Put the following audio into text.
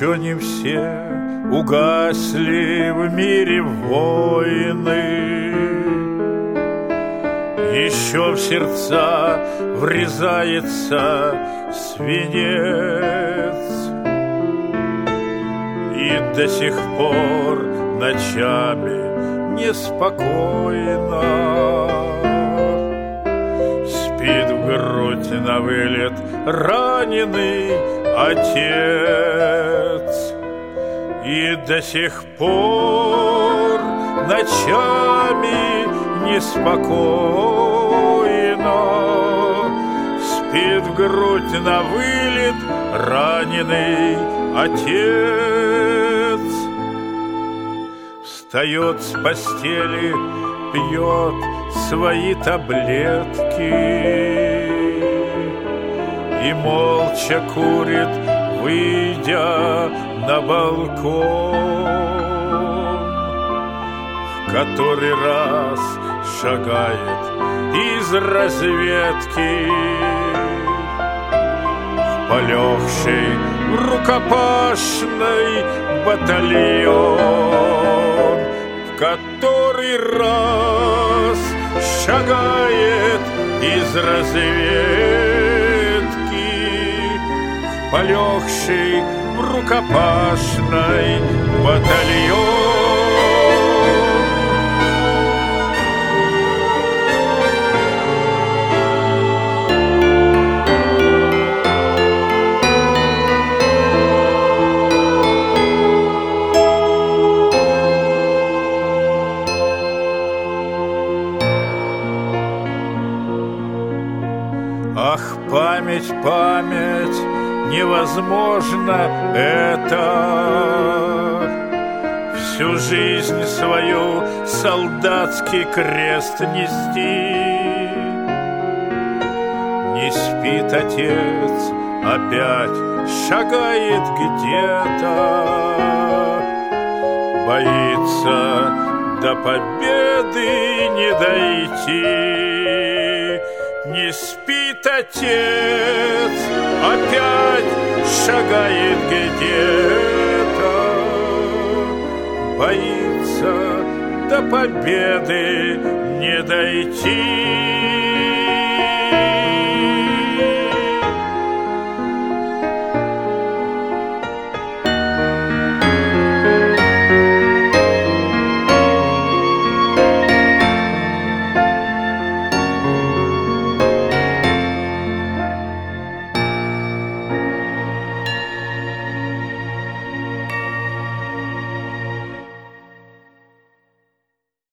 Еще не все угасли в мире войны, еще в сердца врезается свинец, и до сих пор ночами неспокойно спит в грудь на вылет раненый отец. И до сих пор ночами неспокойно спит в грудь на вылет раненый отец. Встает с постели, пьет свои таблетки и молча курит, выйдя на балкон, в который раз шагает из разведки в полегший рукопашный батальон, в который раз шагает из разведки в полегший рукопашный батальон. Ах, память, память, невозможно это всю жизнь свою солдатский крест нести. Не спит отец, опять шагает где-то, боится до победы не дойти. Не спит отец, опять шагает где-то, боится до победы не дойти.